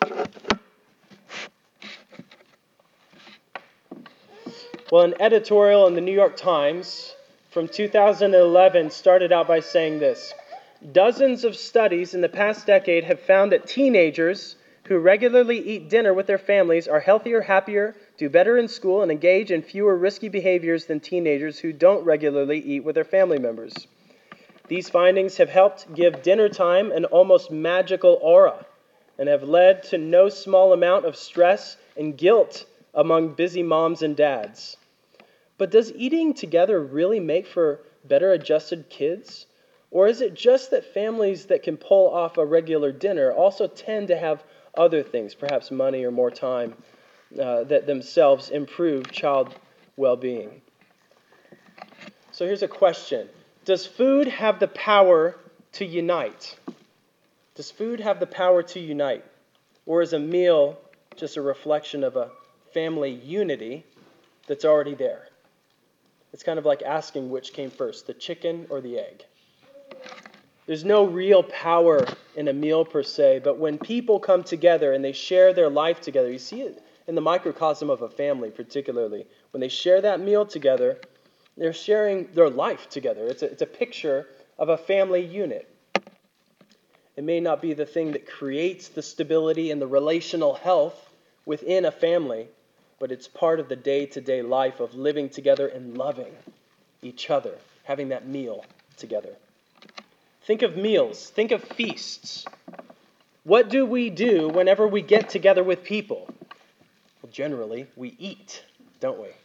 Well, an editorial in the New York Times from 2011 started out by saying this: dozens of studies in the past decade have found that teenagers who regularly eat dinner with their families are healthier, happier, do better in school, and engage in fewer risky behaviors than teenagers who don't regularly eat with their family members. These findings have helped give dinner time an almost magical aura and have led to no small amount of stress and guilt among busy moms and dads. But does eating together really make for better adjusted kids? Or is it just that families that can pull off a regular dinner also tend to have other things, perhaps money or more time, that themselves improve child well-being? So here's a question. Does food have the power to unite? Does food have the power to unite? Or is a meal just a reflection of a family unity that's already there? It's kind of like asking which came first, the chicken or the egg. There's no real power in a meal per se, but when people come together and they share their life together, you see it in the microcosm of a family particularly. When they share that meal together, they're sharing their life together. It's a picture of a family unit. It may not be the thing that creates the stability and the relational health within a family, but it's part of the day-to-day life of living together and loving each other, having that meal together. Think of meals. Think of feasts. What do we do whenever we get together with people? Well, generally, we eat, don't we?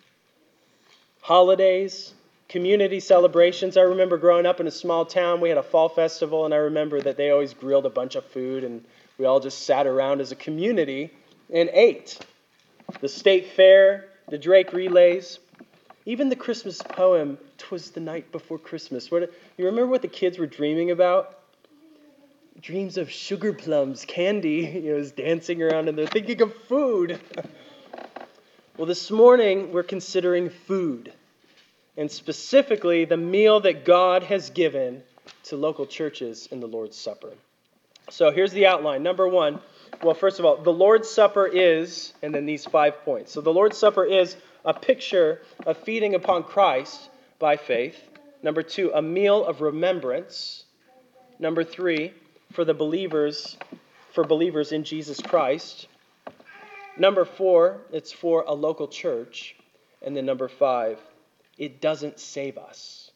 Holidays, community celebrations. I remember growing up in a small town, we had a fall festival, and I remember that they always grilled a bunch of food, and we all just sat around as a community and ate. The state fair, the Drake relays, even the Christmas poem, "'Twas the Night Before Christmas." You remember what the kids were dreaming about? Dreams of sugar plums, candy, is dancing around, and they're thinking of food. Well, this morning we're considering food, and specifically the meal that God has given to local churches in the Lord's Supper. So here's the outline. Number one, well, first of all, the Lord's Supper is, and then these 5 points. So the Lord's Supper is a picture of feeding upon Christ by faith. Number 2, a meal of remembrance. Number 3, for believers in Jesus Christ. Number 4, it's for a local church. And then number 5, it doesn't save us.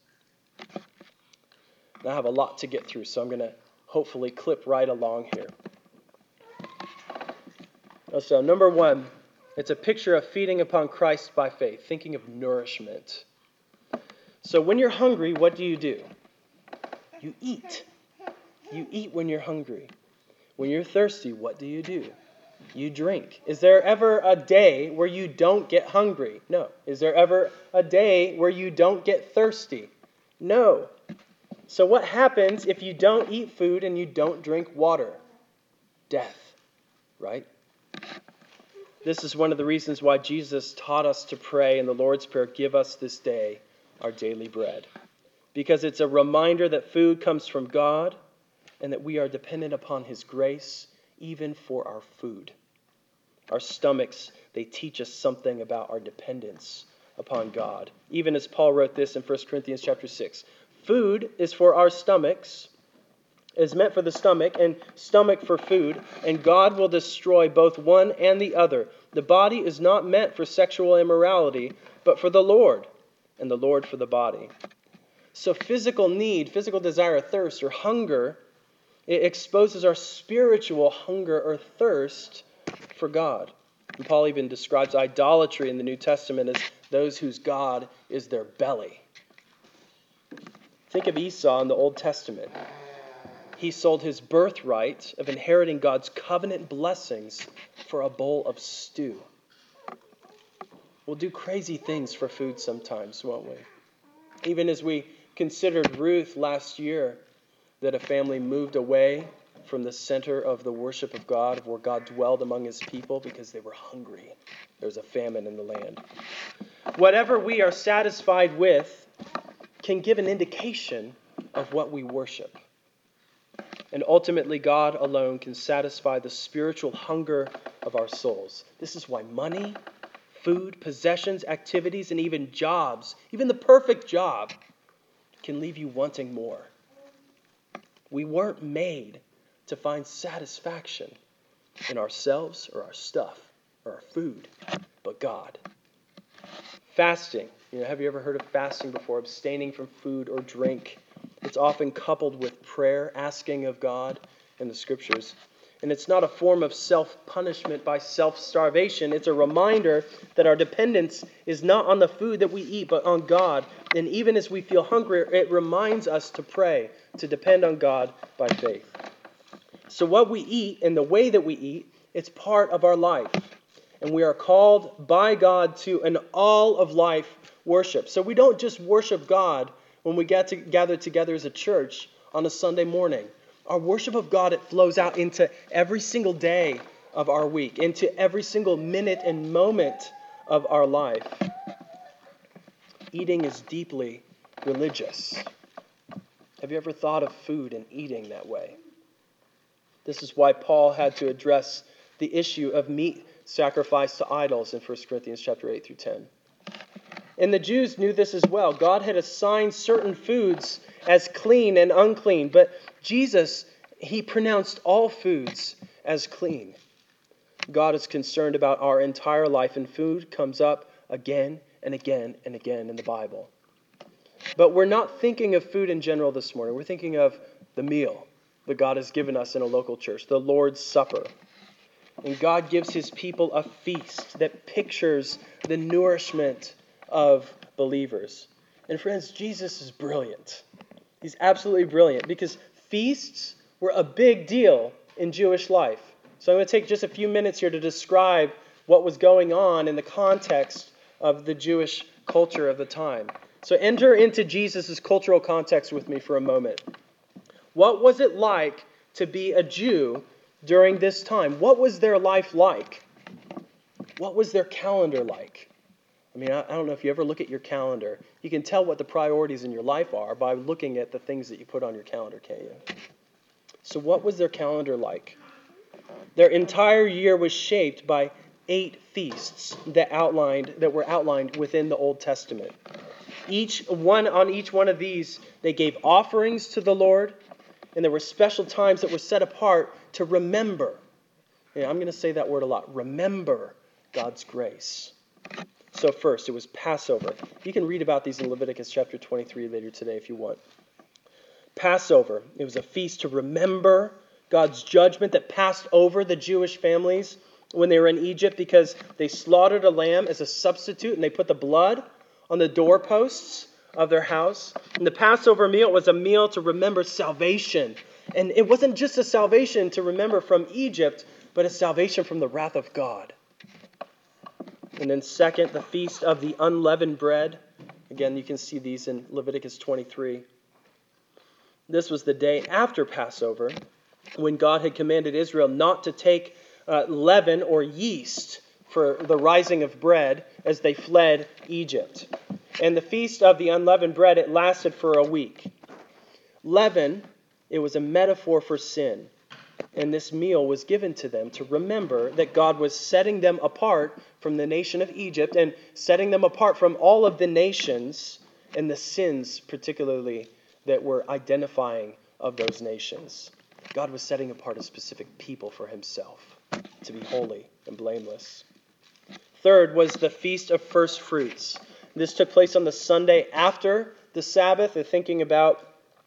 Now I have a lot to get through, so I'm going to hopefully clip right along here. So number 1, it's a picture of feeding upon Christ by faith, thinking of nourishment. So when you're hungry, what do? You eat. You eat when you're hungry. When you're thirsty, what do? You drink. Is there ever a day where you don't get hungry? No. Is there ever a day where you don't get thirsty? No. So what happens if you don't eat food and you don't drink water? Death, right? This is one of the reasons why Jesus taught us to pray in the Lord's Prayer, "Give us this day our daily bread." Because it's a reminder that food comes from God and that we are dependent upon His grace even for our food. Our stomachs, they teach us something about our dependence upon God. Even as Paul wrote this in 1 Corinthians chapter 6. Food is for our stomachs, is meant for the stomach, and stomach for food, and God will destroy both one and the other. The body is not meant for sexual immorality, but for the Lord, and the Lord for the body. So physical need, physical desire, thirst, or hunger, it exposes our spiritual hunger or thirst for God. And Paul even describes idolatry in the New Testament as those whose God is their belly. Think of Esau in the Old Testament. He sold his birthright of inheriting God's covenant blessings for a bowl of stew. We'll do crazy things for food sometimes, won't we? Even as we considered Ruth last year, that a family moved away from the center of the worship of God, of where God dwelled among His people, because they were hungry. There was a famine in the land. Whatever we are satisfied with can give an indication of what we worship. And ultimately, God alone can satisfy the spiritual hunger of our souls. This is why money, food, possessions, activities, and even jobs, even the perfect job, can leave you wanting more. We weren't made to find satisfaction in ourselves or our stuff or our food, but God. Fasting. Have you ever heard of fasting before? Abstaining from food or drink. It's often coupled with prayer, asking of God in the Scriptures. And it's not a form of self-punishment by self-starvation. It's a reminder that our dependence is not on the food that we eat, but on God. And even as we feel hungry, it reminds us to pray, to depend on God by faith. So what we eat and the way that we eat, it's part of our life. And we are called by God to an all-of-life worship. So we don't just worship God when we get to gather together as a church on a Sunday morning. Our worship of God, it flows out into every single day of our week, into every single minute and moment of our life. Eating is deeply religious. Have you ever thought of food and eating that way? This is why Paul had to address the issue of meat sacrificed to idols in 1 Corinthians chapter 8 through 10. And the Jews knew this as well. God had assigned certain foods as clean and unclean, but Jesus, he pronounced all foods as clean. God is concerned about our entire life, and food comes up again and again and again in the Bible. But we're not thinking of food in general this morning. We're thinking of the meal that God has given us in a local church, the Lord's Supper. And God gives his people a feast that pictures the nourishment of believers. And friends, Jesus is brilliant. He's absolutely brilliant because feasts were a big deal in Jewish life. So I'm going to take just a few minutes here to describe what was going on in the context of the Jewish culture of the time. So enter into Jesus' cultural context with me for a moment. What was it like to be a Jew during this time? What was their life like? What was their calendar like? I mean, I don't know if you ever look at your calendar. You can tell what the priorities in your life are by looking at the things that you put on your calendar, can't you? So what was their calendar like? Their entire year was shaped by 8 feasts that were outlined within the Old Testament. On each one of these, they gave offerings to the Lord, and there were special times that were set apart to remember. Yeah, I'm going to say that word a lot. Remember God's grace. So first, it was Passover. You can read about these in Leviticus chapter 23 later today if you want. Passover. It was a feast to remember God's judgment that passed over the Jewish families when they were in Egypt because they slaughtered a lamb as a substitute and they put the blood on the doorposts of their house. And the Passover meal was a meal to remember salvation. And it wasn't just a salvation to remember from Egypt, but a salvation from the wrath of God. And then second, the Feast of the Unleavened Bread. Again, you can see these in Leviticus 23. This was the day after Passover when God had commanded Israel not to take leaven or yeast for the rising of bread as they fled Egypt. And the Feast of the Unleavened Bread, it lasted for a week. Leaven, it was a metaphor for sin. And this meal was given to them to remember that God was setting them apart from the nation of Egypt and setting them apart from all of the nations and the sins particularly that were identifying of those nations. God was setting apart a specific people for himself to be holy and blameless. Third was the Feast of First Fruits. This took place on the Sunday after the Sabbath. They're thinking about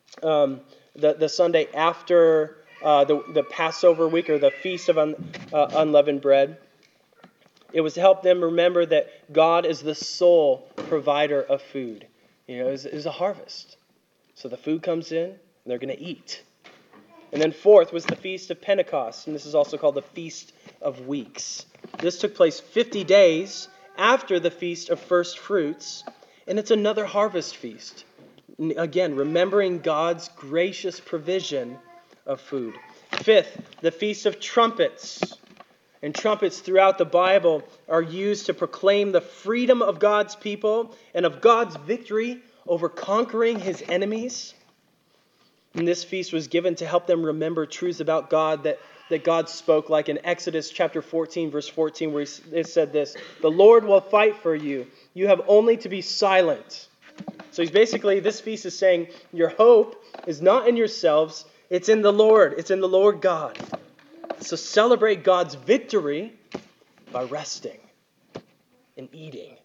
the Sunday after the Passover week or the Feast of Unleavened Bread. It was to help them remember that God is the sole provider of food. It was a harvest. So the food comes in and they're going to eat. And then fourth was the Feast of Pentecost. And this is also called the Feast of Weeks. This took place 50 days after the Feast of First Fruits. And it's another harvest feast. Again, remembering God's gracious provision of food. Fifth, the Feast of Trumpets. And trumpets throughout the Bible are used to proclaim the freedom of God's people and of God's victory over conquering his enemies. And this feast was given to help them remember truths about God that God spoke, like in Exodus chapter 14, verse 14, where it said this, "The Lord will fight for you. You have only to be silent." So this feast is saying, your hope is not in yourselves, it's in the Lord. It's in the Lord God. So celebrate God's victory by resting and eating.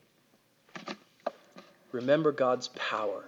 Remember God's power.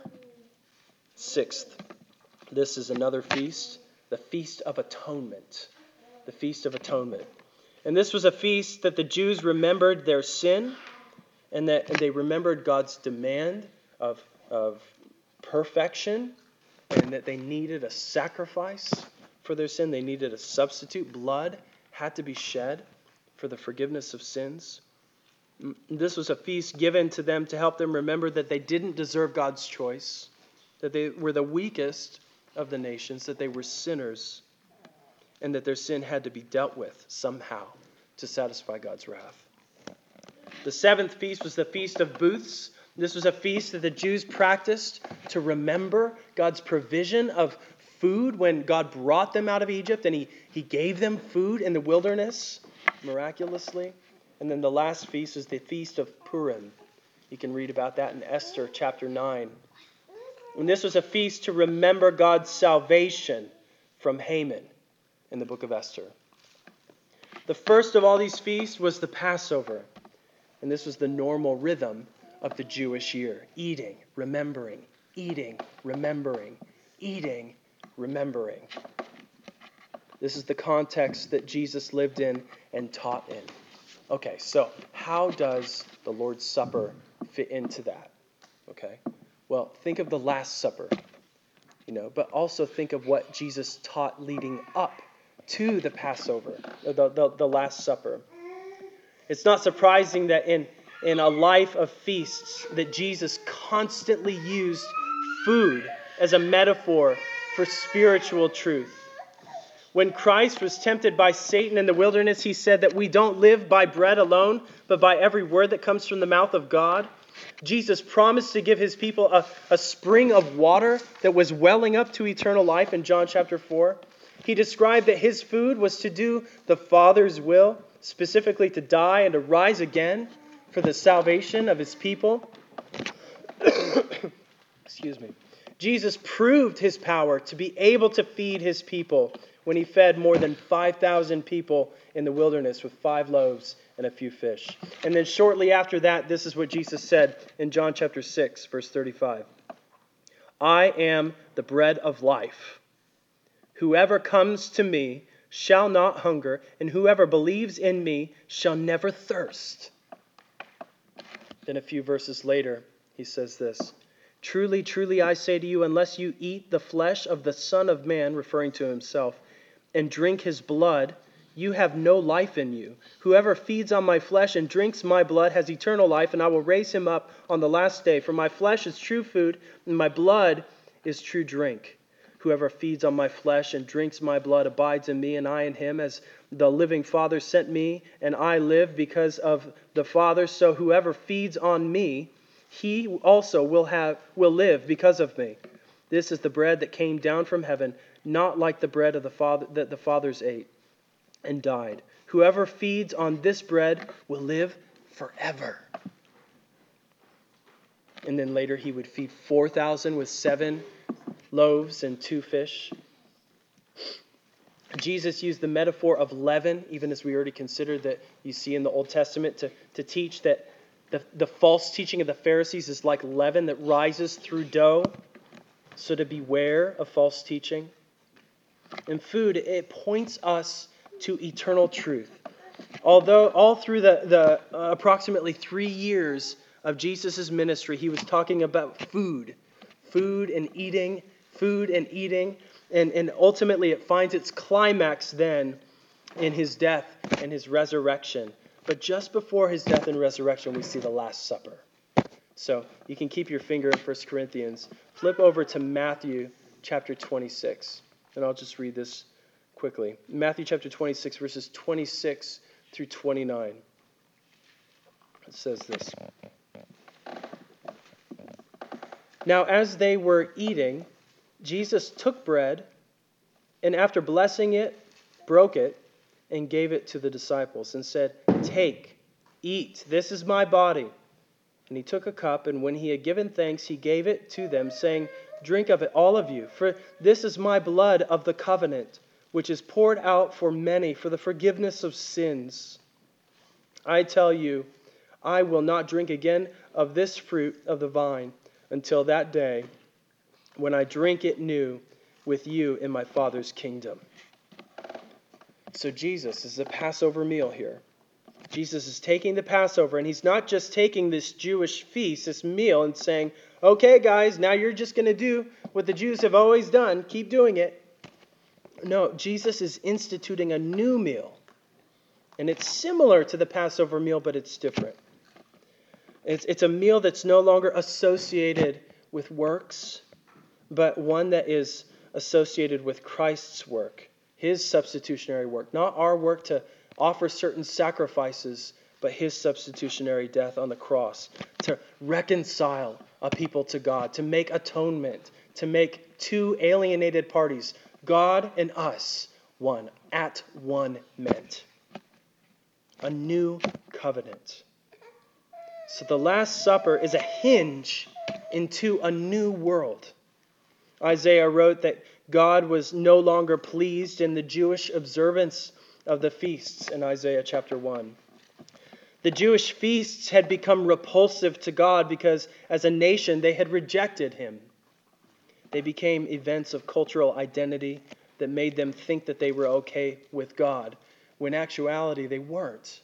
Sixth, this is another feast, the Feast of Atonement. The Feast of Atonement. And this was a feast that the Jews remembered their sin, and that they remembered God's demand of perfection, and that they needed a sacrifice for their sin. They needed a substitute. Blood had to be shed for the forgiveness of sins. This was a feast given to them to help them remember that they didn't deserve God's choice, that they were the weakest of the nations, that they were sinners, and that their sin had to be dealt with somehow to satisfy God's wrath. The seventh feast was the Feast of Booths. This was a feast that the Jews practiced to remember God's provision of food when God brought them out of Egypt, and He gave them food in the wilderness miraculously. And then the last feast is the Feast of Purim. You can read about that in Esther chapter 9. And this was a feast to remember God's salvation from Haman in the book of Esther. The first of all these feasts was the Passover. And this was the normal rhythm of the Jewish year. Eating, remembering, eating, remembering, eating, remembering. This is the context that Jesus lived in and taught in. Okay, so how does the Lord's Supper fit into that? Okay, well, think of the Last Supper, but also think of what Jesus taught leading up to the Passover, the Last Supper. It's not surprising that in a life of feasts that Jesus constantly used food as a metaphor for spiritual truth. When Christ was tempted by Satan in the wilderness, he said that we don't live by bread alone, but by every word that comes from the mouth of God. Jesus promised to give his people a spring of water that was welling up to eternal life in John chapter 4. He described that his food was to do the Father's will, specifically to die and to rise again for the salvation of his people. Excuse me. Jesus proved his power to be able to feed his people when he fed more than 5,000 people in the wilderness with 5 loaves and a few fish. And then shortly after that, this is what Jesus said in John chapter 6, verse 35. "I am the bread of life. Whoever comes to me shall not hunger, and whoever believes in me shall never thirst." Then a few verses later, he says this, "Truly, truly, I say to you, unless you eat the flesh of the Son of Man," referring to himself, "and drink his blood, you have no life in you. Whoever feeds on my flesh and drinks my blood has eternal life, and I will raise him up on the last day. For my flesh is true food, and my blood is true drink. Whoever feeds on my flesh and drinks my blood abides in me, and I in him. As the living Father sent me, and I live because of the Father, so whoever feeds on me, he also will live because of me. This is the bread that came down from heaven, not like the bread of the Father that the fathers ate and died. Whoever feeds on this bread will live forever." And then later he would feed 4,000 with 7 loaves and 2 fish. Jesus used the metaphor of leaven, even as we already considered that you see in the Old Testament, to teach that the false teaching of the Pharisees is like leaven that rises through dough. So to beware of false teaching. In food, it points us to eternal truth. Although all through the approximately 3 years of Jesus' ministry, he was talking about food and eating, and ultimately it finds its climax then in his death and his resurrection. But just before his death and resurrection, we see the Last Supper. So you can keep your finger in 1 Corinthians. Flip over to Matthew chapter 26. And I'll just read this quickly. Matthew chapter 26, verses 26 through 29. It says this. "Now as they were eating, Jesus took bread and after blessing it, broke it and gave it to the disciples and said, "Take, eat, this is my body." And he took a cup, and when he had given thanks, he gave it to them, saying, "Drink of it, all of you, for this is my blood of the covenant, which is poured out for many for the forgiveness of sins. I tell you, I will not drink again of this fruit of the vine until that day when I drink it new with you in my Father's kingdom." So Jesus is the Passover meal here. Jesus is taking the Passover, and he's not just taking this Jewish feast, this meal, and saying, "Okay, guys, now you're just going to do what the Jews have always done. Keep doing it." No, Jesus is instituting a new meal. And it's similar to the Passover meal, but it's different. It's a meal that's no longer associated with works, but one that is associated with Christ's work, his substitutionary work. Not our work to offer certain sacrifices, but his substitutionary death on the cross to reconcile a people to God, to make atonement, to make two alienated parties, God and us, one, at one meant. A new covenant. So the Last Supper is a hinge into a new world. Isaiah wrote that God was no longer pleased in the Jewish observance of the feasts in Isaiah chapter 1. The Jewish feasts had become repulsive to God because as a nation they had rejected him. They became events of cultural identity that made them think that they were okay with God, when in actuality they weren't.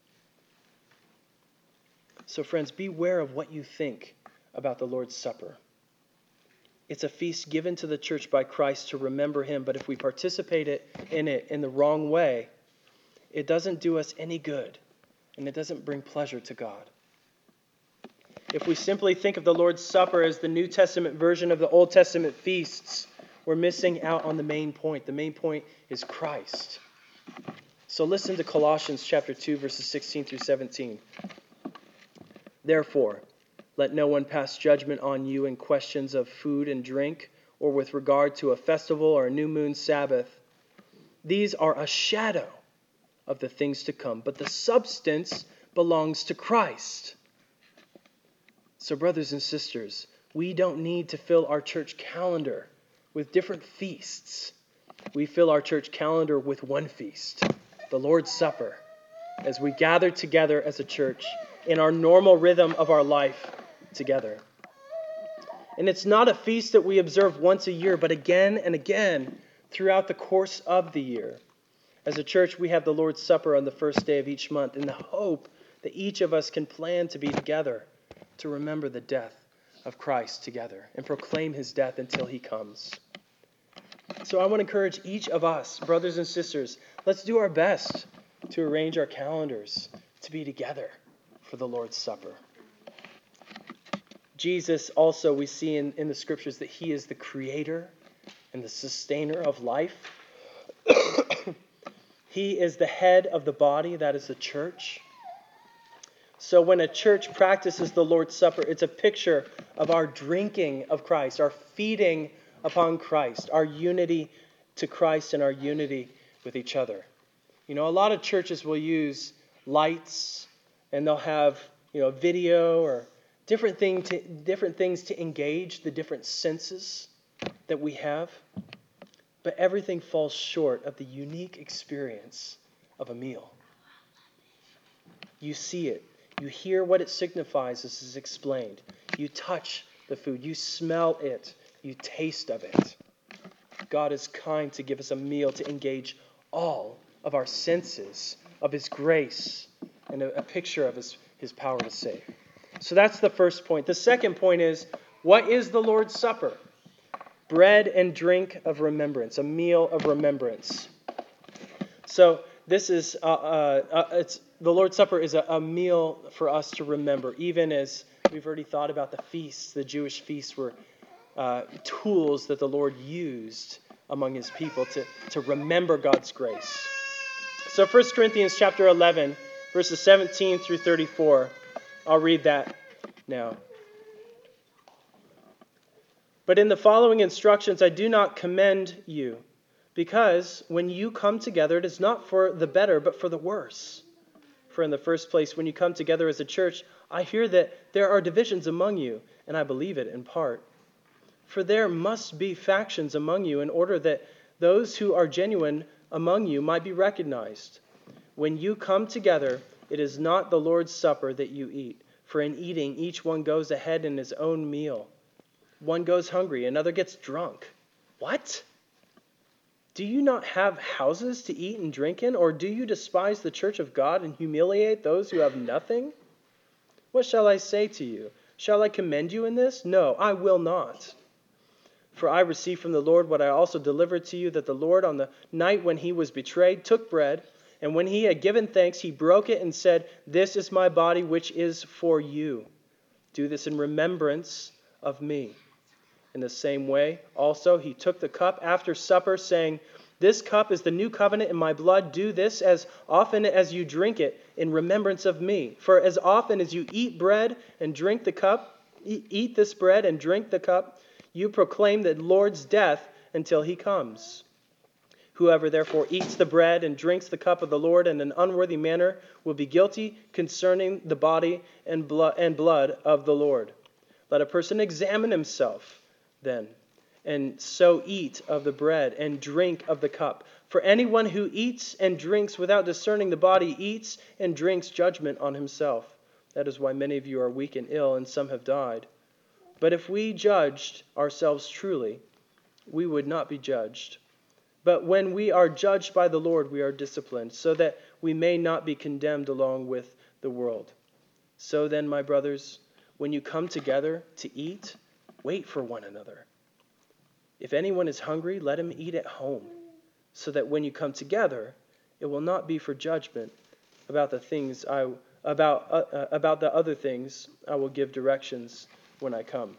So friends, beware of what you think about the Lord's Supper. It's a feast given to the church by Christ to remember him, but if we participate in it in the wrong way, it doesn't do us any good, and it doesn't bring pleasure to God. If we simply think of the Lord's Supper as the New Testament version of the Old Testament feasts, we're missing out on the main point. The main point is Christ. So listen to Colossians chapter 2, verses 16 through 17. "Therefore, let no one pass judgment on you in questions of food and drink, or with regard to a festival or a new moon Sabbath. These are a shadow of the things to come, but the substance belongs to Christ." So brothers and sisters, we don't need to fill our church calendar with different feasts. We fill our church calendar with one feast, the Lord's Supper, as we gather together as a church in our normal rhythm of our life together. And it's not a feast that we observe once a year, but again and again throughout the course of the year. As a church, we have the Lord's Supper on the first day of each month in the hope that each of us can plan to be together to remember the death of Christ together and proclaim his death until he comes. So I want to encourage each of us, brothers and sisters, let's do our best to arrange our calendars to be together for the Lord's Supper. Jesus also, we see in the scriptures that he is the creator and the sustainer of life. He is the head of the body, that is the church. So when a church practices the Lord's Supper, it's a picture of our drinking of Christ, our feeding upon Christ, our unity to Christ and our unity with each other. You know, a lot of churches will use lights and they'll have, video or different things to engage the different senses that we have. But everything falls short of the unique experience of a meal. You see it. You hear what it signifies as is explained. You touch the food. You smell it. You taste of it. God is kind to give us a meal to engage all of our senses of his grace and a picture of his power to save. So that's the first point. The second point is, what is the Lord's Supper? Bread and drink of remembrance, a meal of remembrance. So this is the Lord's Supper is a meal for us to remember, even as we've already thought about the feasts. The Jewish feasts were tools that the Lord used among his people to remember God's grace. So 1 Corinthians chapter 11, verses 17 through 34. I'll read that now. But in the following instructions I do not commend you, because when you come together, it is not for the better, but for the worse. For in the first place, when you come together as a church, I hear that there are divisions among you, and I believe it in part. For there must be factions among you in order that those who are genuine among you might be recognized. When you come together, it is not the Lord's Supper that you eat. For in eating, each one goes ahead in his own meal. One goes hungry, another gets drunk. What? Do you not have houses to eat and drink in? Or do you despise the church of God and humiliate those who have nothing? What shall I say to you? Shall I commend you in this? No, I will not. For I received from the Lord what I also delivered to you, that the Lord on the night when he was betrayed took bread, and when he had given thanks, he broke it and said, "This is my body which is for you. Do this in remembrance of me." In the same way, also, he took the cup after supper, saying, "This cup is the new covenant in my blood. Do this as often as you drink it in remembrance of me. For as often as you eat bread and drink the cup, eat this bread and drink the cup, you proclaim the Lord's death until he comes. Whoever therefore eats the bread and drinks the cup of the Lord in an unworthy manner will be guilty concerning the body and blood of the Lord. Let a person examine himself then, and so eat of the bread and drink of the cup. For anyone who eats and drinks without discerning the body eats and drinks judgment on himself. That is why many of you are weak and ill, and some have died. But if we judged ourselves truly, we would not be judged. But when we are judged by the Lord, we are disciplined, so that we may not be condemned along with the world. So then, my brothers, when you come together to eat, wait for one another. If anyone is hungry, let him eat at home, so that when you come together, it will not be for judgment. About the other things, I will give directions when I come.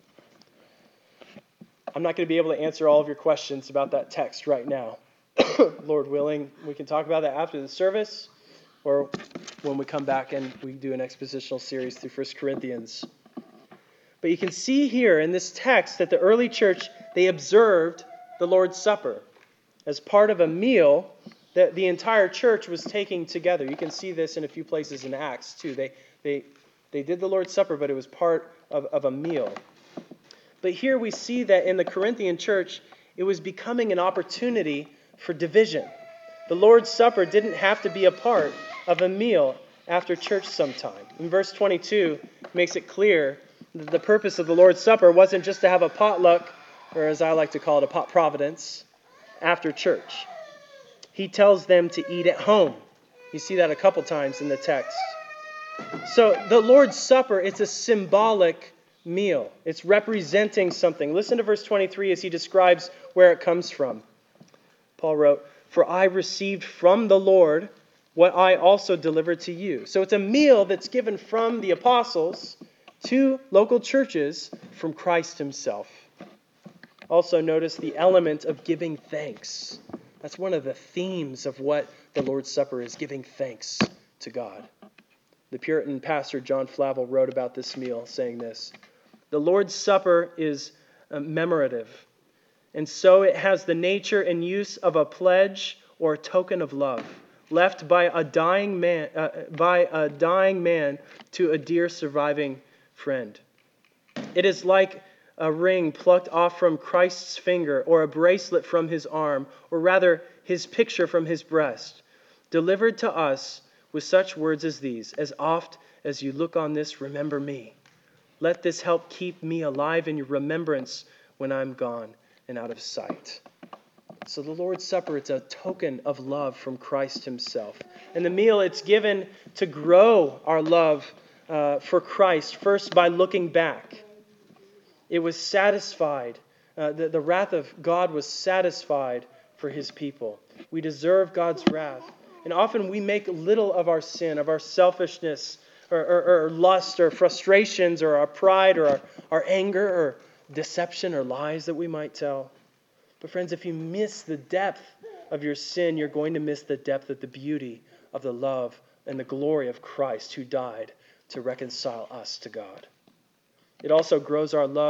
I'm not going to be able to answer all of your questions about that text right now. Lord willing, we can talk about that after the service, or when we come back and we do an expositional series through 1 Corinthians. But you can see here in this text that the early church, they observed the Lord's Supper as part of a meal that the entire church was taking together. You can see this in a few places in Acts too. They did the Lord's Supper, but it was part of a meal. But here we see that in the Corinthian church, it was becoming an opportunity for division. The Lord's Supper didn't have to be a part of a meal after church sometime. In verse 22, it makes it clear that the purpose of the Lord's Supper wasn't just to have a potluck, or as I like to call it, a pot providence, after church. He tells them to eat at home. You see that a couple times in the text. So the Lord's Supper, it's a symbolic meal. It's representing something. Listen to verse 23 as he describes where it comes from. Paul wrote, "For I received from the Lord what I also delivered to you." So it's a meal that's given from the apostles to local churches from Christ himself. Also notice the element of giving thanks. That's one of the themes of what the Lord's Supper is, giving thanks to God. The Puritan pastor John Flavel wrote about this meal, saying this: "The Lord's Supper is commemorative, and so it has the nature and use of a pledge or token of love, left by a dying man to a dear surviving friend. It is like a ring plucked off from Christ's finger, or a bracelet from his arm, or rather his picture from his breast, delivered to us with such words as these: as oft as you look on this, remember me. Let this help keep me alive in your remembrance when I'm gone and out of sight." So the Lord's Supper, it's a token of love from Christ himself. And the meal, it's given to grow our love for Christ, first by looking back. It was satisfied. The wrath of God was satisfied for his people. We deserve God's wrath. And often we make little of our sin, of our selfishness, or lust, or frustrations, or our pride, or our anger, or deception, or lies that we might tell. But friends, if you miss the depth of your sin, you're going to miss the depth of the beauty of the love and the glory of Christ who died to reconcile us to God. It also grows our love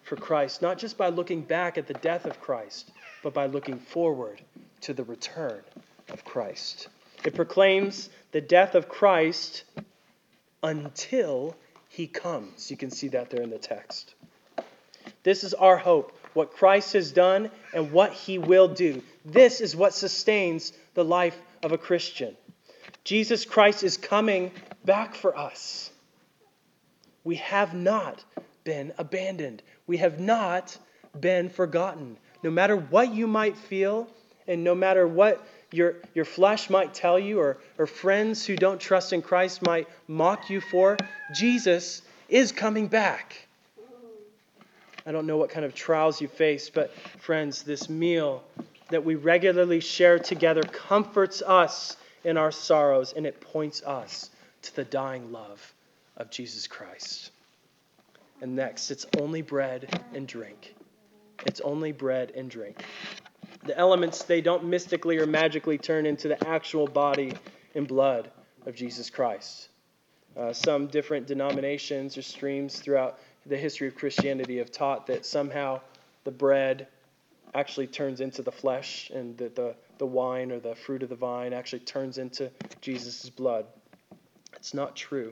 for Christ, not just by looking back at the death of Christ, but by looking forward to the return of Christ. It proclaims the death of Christ until he comes. You can see that there in the text. This is our hope, what Christ has done and what he will do. This is what sustains the life of a Christian. Jesus Christ is coming back for us. We have not been abandoned. We have not been forgotten. No matter what you might feel, and no matter what your flesh might tell you, or friends who don't trust in Christ might mock you for, Jesus is coming back. I don't know what kind of trials you face, but friends, this meal that we regularly share together comforts us in our sorrows, and it points us to the dying love of Jesus Christ. And next, it's only bread and drink. It's only bread and drink. The elements, they don't mystically or magically turn into the actual body and blood of Jesus Christ. Some different denominations or streams throughout the history of Christianity have taught that somehow the bread actually turns into the flesh, and that the wine or the fruit of the vine actually turns into Jesus' blood. It's not true.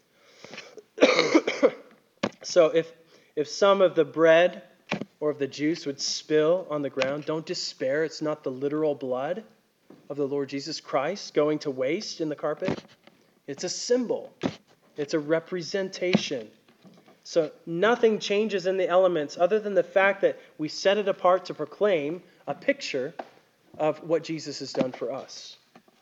So if some of the bread or of the juice would spill on the ground, don't despair. It's not the literal blood of the Lord Jesus Christ going to waste in the carpet. It's a symbol. It's a representation. So nothing changes in the elements other than the fact that we set it apart to proclaim a picture of what Jesus has done for us.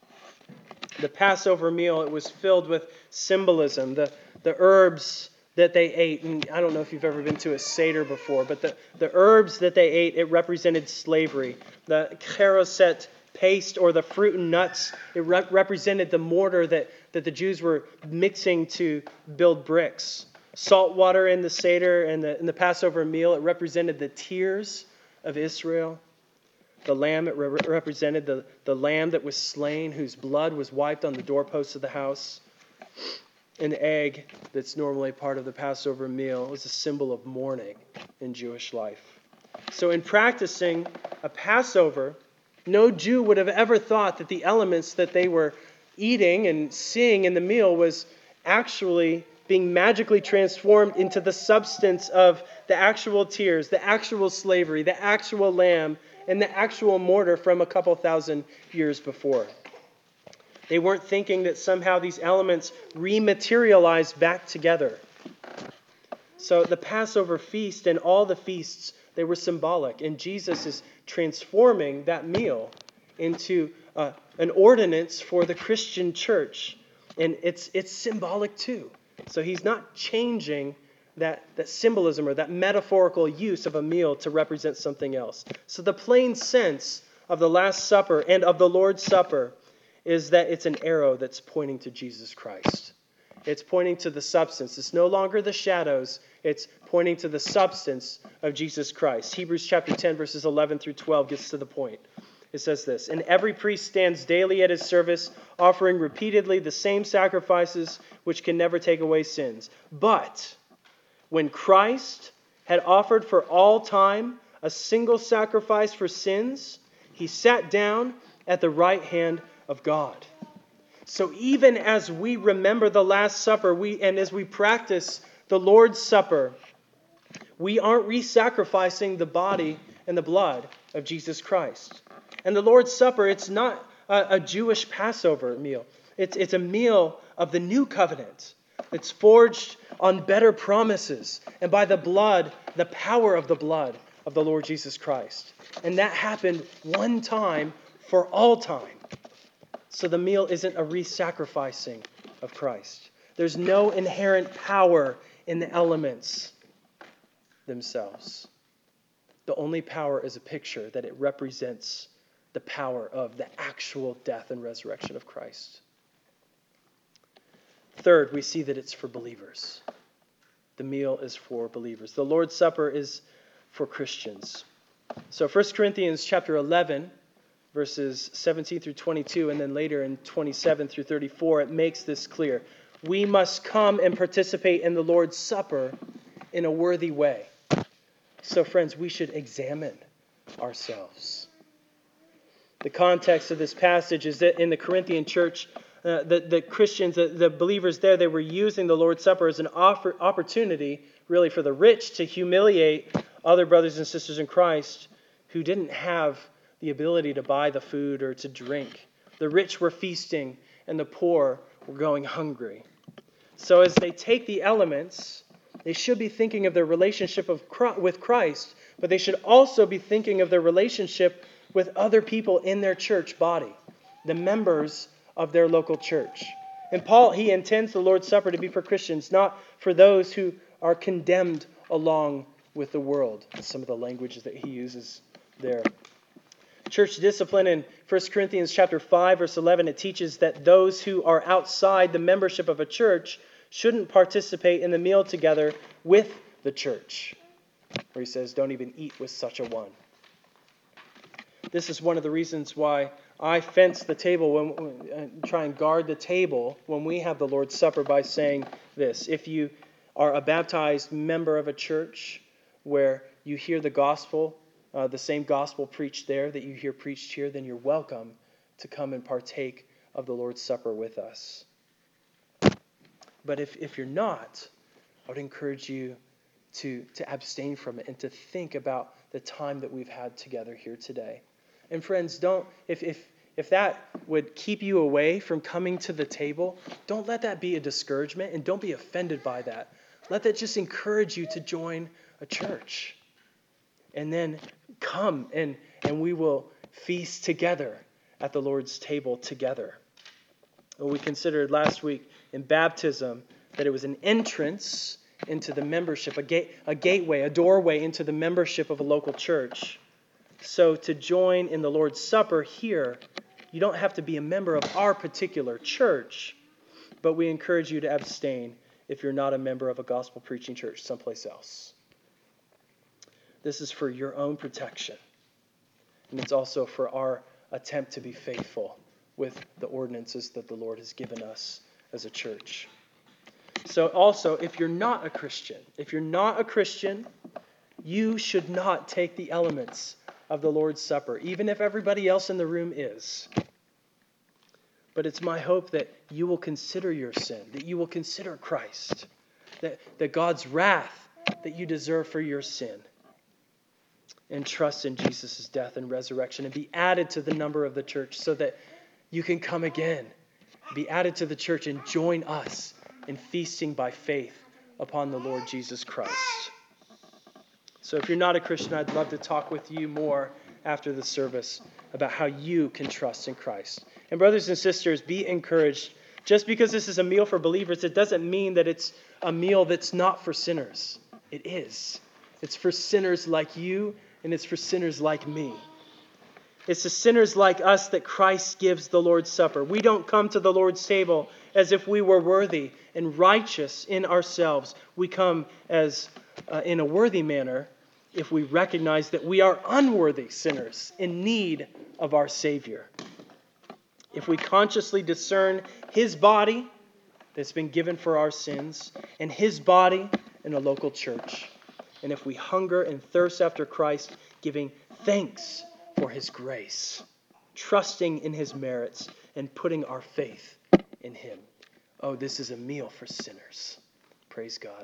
The Passover meal, it was filled with symbolism. The herbs that they ate, and I don't know if you've ever been to a Seder before, but the herbs that they ate, it represented slavery. The charoset paste, or the fruit and nuts, it represented the mortar that the Jews were mixing to build bricks. Salt water in the Seder and the Passover meal, it represented the tears of Israel. The lamb, it represented the lamb that was slain, whose blood was wiped on the doorposts of the house. An egg that's normally part of the Passover meal was a symbol of mourning in Jewish life. So in practicing a Passover, no Jew would have ever thought that the elements that they were eating and seeing in the meal was actually being magically transformed into the substance of the actual tears, the actual slavery, the actual lamb, and the actual mortar from a couple thousand years before. They weren't thinking that somehow these elements rematerialized back together. So the Passover feast and all the feasts, they were symbolic. And Jesus is transforming that meal into an ordinance for the Christian church. And it's symbolic too. So he's not changing that symbolism or that metaphorical use of a meal to represent something else. So the plain sense of the Last Supper and of the Lord's Supper is that it's an arrow that's pointing to Jesus Christ. It's pointing to the substance. It's no longer the shadows. It's pointing to the substance of Jesus Christ. Hebrews chapter 10, verses 11 through 12 gets to the point. It says this, "And every priest stands daily at his service, offering repeatedly the same sacrifices which can never take away sins. But when Christ had offered for all time a single sacrifice for sins, he sat down at the right hand of God." So even as we remember the Last Supper, and as we practice the Lord's Supper, we aren't re-sacrificing the body and the blood of Jesus Christ. And the Lord's Supper, it's not a Jewish Passover meal. It's a meal of the new covenant. It's forged on better promises and by the blood, the power of the blood of the Lord Jesus Christ. And that happened one time for all time. So the meal isn't a re-sacrificing of Christ. There's no inherent power in the elements themselves. The only power is a picture that it represents the power of the actual death and resurrection of Christ. Third, we see that it's for believers. The meal is for believers. The Lord's Supper is for Christians. So 1 Corinthians chapter 11, verses 17 through 22, and then later in 27 through 34, it makes this clear. We must come and participate in the Lord's Supper in a worthy way. So, friends, we should examine ourselves. The context of this passage is that in the Corinthian church, the Christians, the believers there, they were using the Lord's Supper as an opportunity, really, for the rich to humiliate other brothers and sisters in Christ who didn't have the ability to buy the food or to drink. The rich were feasting, and the poor were going hungry. So as they take the elements, they should be thinking of their relationship with Christ, but they should also be thinking of their relationship with other people in their church body, the members of their local church. And Paul, he intends the Lord's Supper to be for Christians, not for those who are condemned along with the world. Some of the language that he uses there. Church discipline in 1 Corinthians chapter 5, verse 11, it teaches that those who are outside the membership of a church shouldn't participate in the meal together with the church. Where he says, don't even eat with such a one. This is one of the reasons why I fence the table, try and guard the table when we have the Lord's Supper by saying this. If you are a baptized member of a church where you hear the gospel, the same gospel preached there that you hear preached here, then you're welcome to come and partake of the Lord's Supper with us. But if you're not, I would encourage you to abstain from it and to think about the time that we've had together here today. And friends, if that would keep you away from coming to the table, don't let that be a discouragement and don't be offended by that. Let that just encourage you to join a church. And then come and we will feast together at the Lord's table together. Well, we considered last week in baptism that it was an entrance into the membership, a gateway, a doorway into the membership of a local church. So to join in the Lord's Supper here, you don't have to be a member of our particular church, but we encourage you to abstain if you're not a member of a gospel preaching church someplace else. This is for your own protection. And it's also for our attempt to be faithful with the ordinances that the Lord has given us as a church. So also, if you're not a Christian, you should not take the elements of the Lord's Supper, even if everybody else in the room is. But it's my hope that you will consider your sin, that you will consider Christ, that God's wrath that you deserve for your sin, and trust in Jesus' death and resurrection and be added to the number of the church so that you can come again, be added to the church and join us in feasting by faith upon the Lord Jesus Christ. So if you're not a Christian, I'd love to talk with you more after the service about how you can trust in Christ. And brothers and sisters, be encouraged. Just because this is a meal for believers, it doesn't mean that it's a meal that's not for sinners. It is. It's for sinners like you, and it's for sinners like me. It's to sinners like us that Christ gives the Lord's Supper. We don't come to the Lord's table as if we were worthy and righteous in ourselves. We come as in a worthy manner if we recognize that we are unworthy sinners in need of our Savior. If we consciously discern His body that's been given for our sins and His body in a local church, and if we hunger and thirst after Christ, giving thanks for His grace, trusting in His merits, and putting our faith in Him. Oh, this is a meal for sinners. Praise God.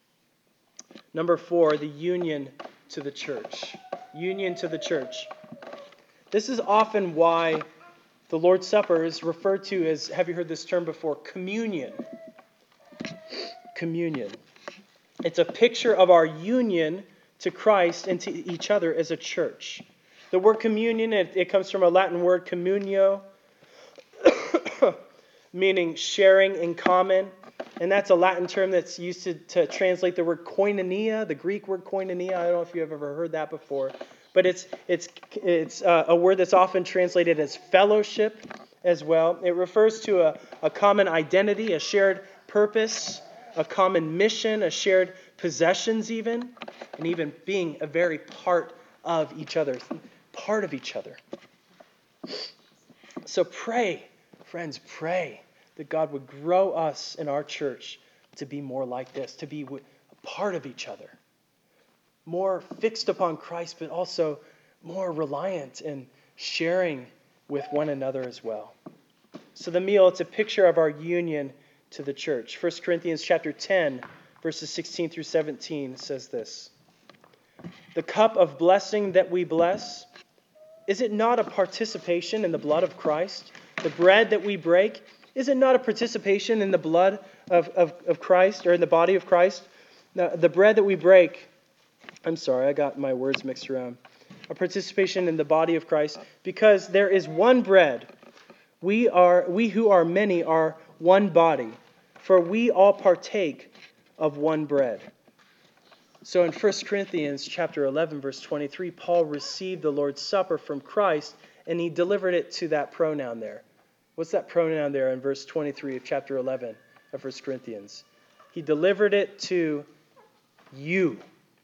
Number 4, the union to the church. Union to the church. This is often why the Lord's Supper is referred to as, have you heard this term before? Communion. Communion. It's a picture of our union to Christ and to each other as a church. The word communion, it comes from a Latin word, communio, meaning sharing in common. And that's a Latin term that's used to translate the word koinonia, the Greek word koinonia. I don't know if you've ever heard that before. But it's a word that's often translated as fellowship as well. It refers to a common identity, a shared purpose, a common mission, a shared possessions even, and even being a very part of each other. So pray, friends, pray that God would grow us in our church to be more like this, to be a part of each other. more fixed upon Christ, but also more reliant and sharing with one another as well. So the meal, it's a picture of our union to the church. 1 Corinthians chapter 10, verses 16 through 17 says this. The cup of blessing that we bless, is it not a participation in the blood of Christ? The bread that we break, is it not a participation in the blood of Christ, or in the body of Christ? Now, the bread that we break, I'm sorry, I got my words mixed around. A participation in the body of Christ, because there is one bread. We who are many are one body, for we all partake of one bread. So in 1 Corinthians chapter 11, verse 23, Paul received the Lord's Supper from Christ, and he delivered it to that pronoun there. What's that pronoun there in verse 23 of chapter 11 of 1 Corinthians? He delivered it to you.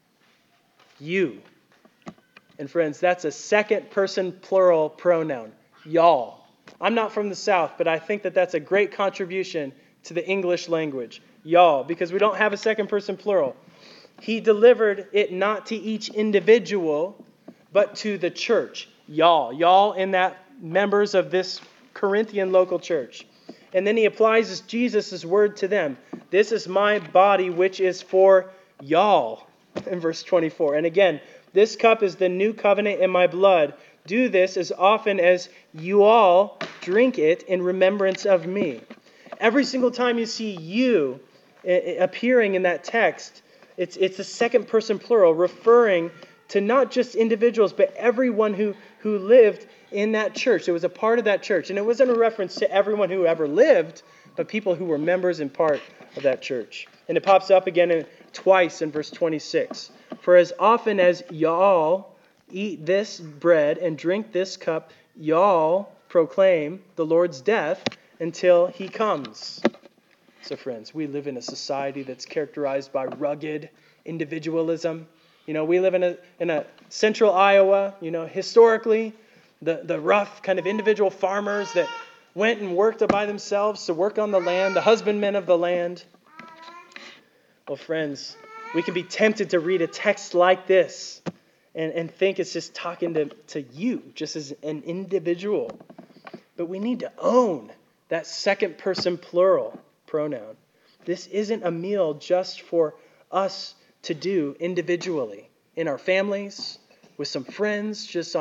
You. And friends, that's a second person plural pronoun. Y'all. I'm not from the South, but I think that that's a great contribution to the English language. Y'all, because we don't have a second person plural. He delivered it not to each individual, but to the church. Y'all. Y'all in that members of this Corinthian local church. And then he applies Jesus' word to them. This is my body, which is for y'all, in verse 24. And again, this cup is the new covenant in my blood. Do this as often as you all drink it in remembrance of me. Every single time you see you appearing in that text, it's a second person plural referring to not just individuals, but everyone who lived in that church. It was a part of that church. And it wasn't a reference to everyone who ever lived, but people who were members and part of that church. And it pops up again twice in verse 26. For as often as y'all eat this bread and drink this cup, y'all proclaim the Lord's death until he comes. So friends, we live in a society that's characterized by rugged individualism. You know, we live in a central Iowa, historically, the rough kind of individual farmers that went and worked by themselves to work on the land, the husbandmen of the land. Well, friends, we can be tempted to read a text like this and think it's just talking to you, just as an individual. But we need to own that second person plural pronoun. This isn't a meal just for us to do individually in our families, with some friends, just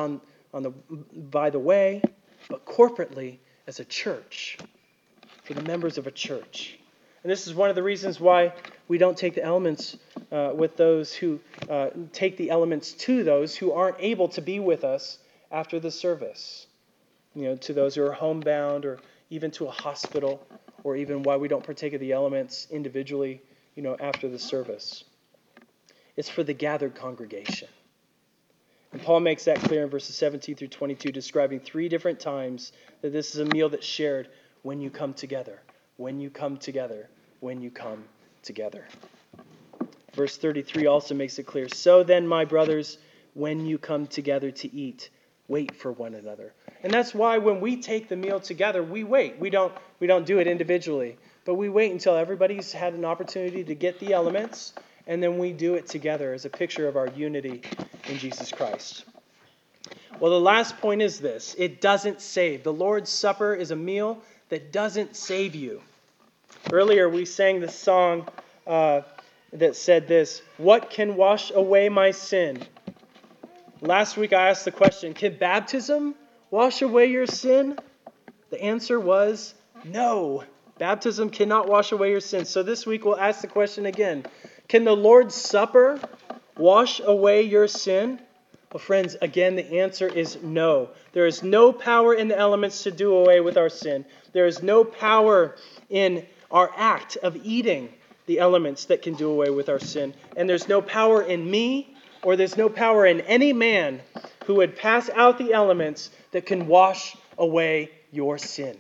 by the way, but corporately as a church, for the members of a church. And this is one of the reasons why we don't take the elements with those who take the elements to those who aren't able to be with us after the service. To those who are homebound, or even to a hospital, or even why we don't partake of the elements individually, after the service. It's for the gathered congregation. And Paul makes that clear in verses 17 through 22, describing 3 different times that this is a meal that's shared when you come together. When you come together. When you come together. Verse 33 also makes it clear. So then, my brothers, when you come together to eat, wait for one another. And that's why when we take the meal together, we wait. We don't do it individually, but we wait until everybody's had an opportunity to get the elements, and then we do it together as a picture of our unity in Jesus Christ. Well, the last point is this. It doesn't save. The Lord's Supper is a meal that doesn't save you. Earlier we sang the song that said this, what can wash away my sin? Last week I asked the question, can baptism wash away your sin? The answer was no. Baptism cannot wash away your sin. So this week we'll ask the question again. Can the Lord's Supper wash away your sin? Well, friends, again, the answer is no. There is no power in the elements to do away with our sin. There is no power in our act of eating the elements that can do away with our sin. And there's no power in me, or there's no power in any man who would pass out the elements that can wash away your sin.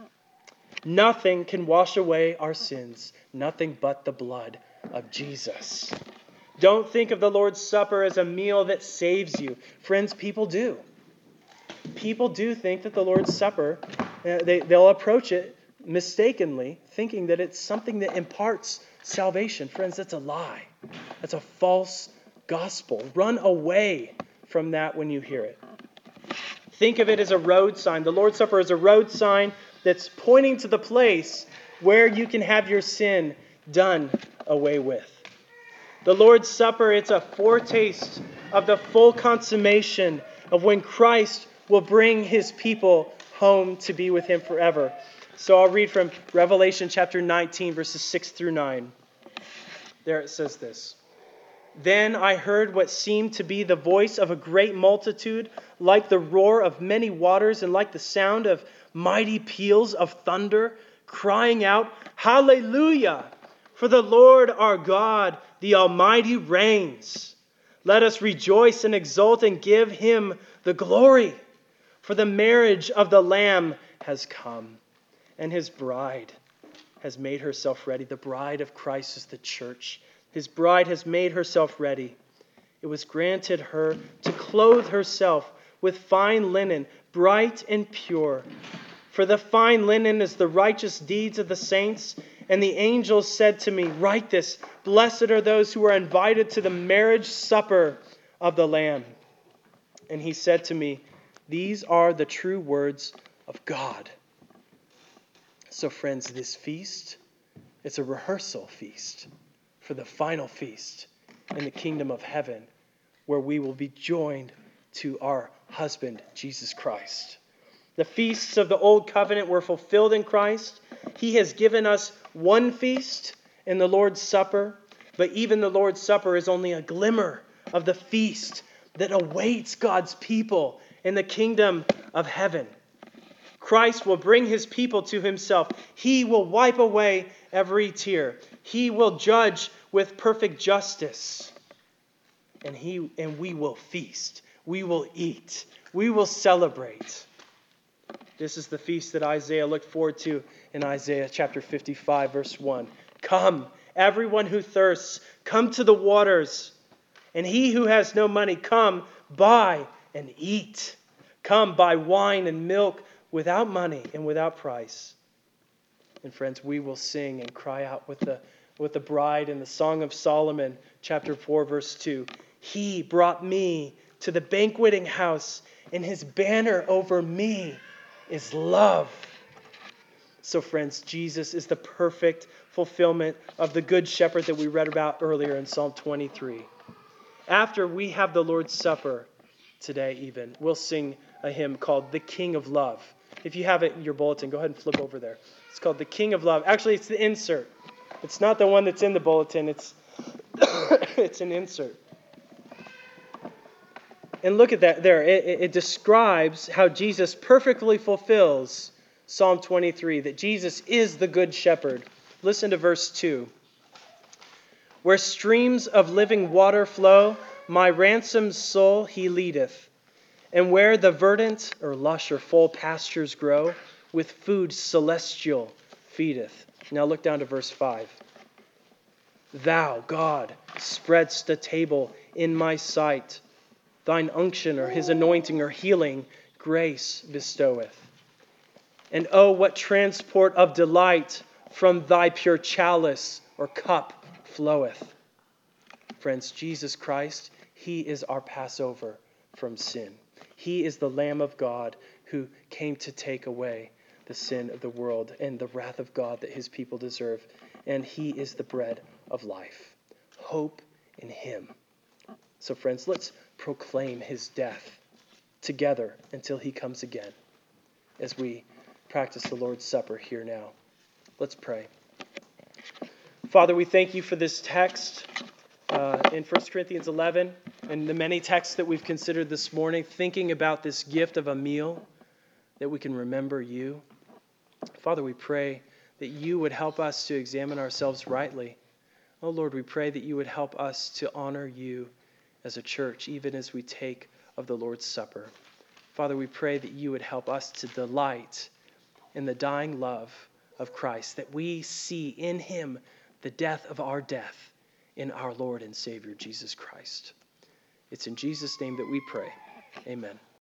Nothing can wash away our sins. Nothing but the blood of Jesus. Don't think of the Lord's Supper as a meal that saves you. Friends, people do. People do think that the Lord's Supper, they'll approach it mistakenly, thinking that it's something that imparts salvation. Friends, that's a lie. That's a false gospel. Run away from that when you hear it. Think of it as a road sign. The Lord's Supper is a road sign that's pointing to the place where you can have your sin done away with. The Lord's Supper, it's a foretaste of the full consummation of when Christ will bring his people home to be with him forever. So I'll read from Revelation chapter 19, verses 6 through 9. There it says this. Then I heard what seemed to be the voice of a great multitude, like the roar of many waters and like the sound of mighty peals of thunder, crying out, Hallelujah! For the Lord our God, the Almighty, reigns. Let us rejoice and exult and give him the glory. For the marriage of the Lamb has come, and his bride has made herself ready. The bride of Christ is the church. His bride has made herself ready. It was granted her to clothe herself with fine linen, bright and pure. For the fine linen is the righteous deeds of the saints. And the angels said to me, Write this, blessed are those who are invited to the marriage supper of the Lamb. And he said to me, These are the true words of God. So friends, this feast, it's a rehearsal feast for the final feast in the kingdom of heaven, where we will be joined to our husband, Jesus Christ. The feasts of the old covenant were fulfilled in Christ. He has given us one feast in the Lord's Supper, but even the Lord's Supper is only a glimmer of the feast that awaits God's people in the kingdom of heaven. Christ will bring his people to himself. He will wipe away every tear. He will judge with perfect justice. And we will feast. We will eat. We will celebrate. This is the feast that Isaiah looked forward to in Isaiah chapter 55, verse 1. Come, everyone who thirsts, come to the waters. And he who has no money, come, buy and eat. Come, buy wine and milk without money and without price. And friends, we will sing and cry out with the bride in the Song of Solomon, chapter 4, verse 2. He brought me to the banqueting house, and his banner over me is love. So friends, Jesus is the perfect fulfillment of the Good Shepherd that we read about earlier in Psalm 23. After we have the Lord's Supper today even, we'll sing a hymn called The King of Love. If you have it in your bulletin, go ahead and flip over there. It's called The King of Love. Actually, it's the insert. It's not the one that's in the bulletin. It's an insert. And look at that there. It describes how Jesus perfectly fulfills Psalm 23, that Jesus is the Good Shepherd. Listen to verse 2. Where streams of living water flow, my ransomed soul he leadeth. And where the verdant or lush or full pastures grow, with food celestial feedeth. Now look down to verse 5. Thou, God, spreadst a table in my sight. Thine unction or his anointing or healing grace bestoweth. And oh, what transport of delight from thy pure chalice or cup floweth. Friends, Jesus Christ, he is our Passover from sin. He is the Lamb of God who came to take away the sin of the world and the wrath of God that his people deserve. And he is the bread of life. Hope in him. So friends, let's proclaim his death together until he comes again as we practice the Lord's Supper here now. Let's pray. Father, we thank you for this text in 1 Corinthians 11 and the many texts that we've considered this morning, thinking about this gift of a meal that we can remember you. Father, we pray that you would help us to examine ourselves rightly. Oh Lord, we pray that you would help us to honor you as a church, even as we take of the Lord's Supper. Father, we pray that you would help us to delight in the dying love of Christ, that we see in him the death of our death in our Lord and Savior, Jesus Christ. It's in Jesus' name that we pray. Amen.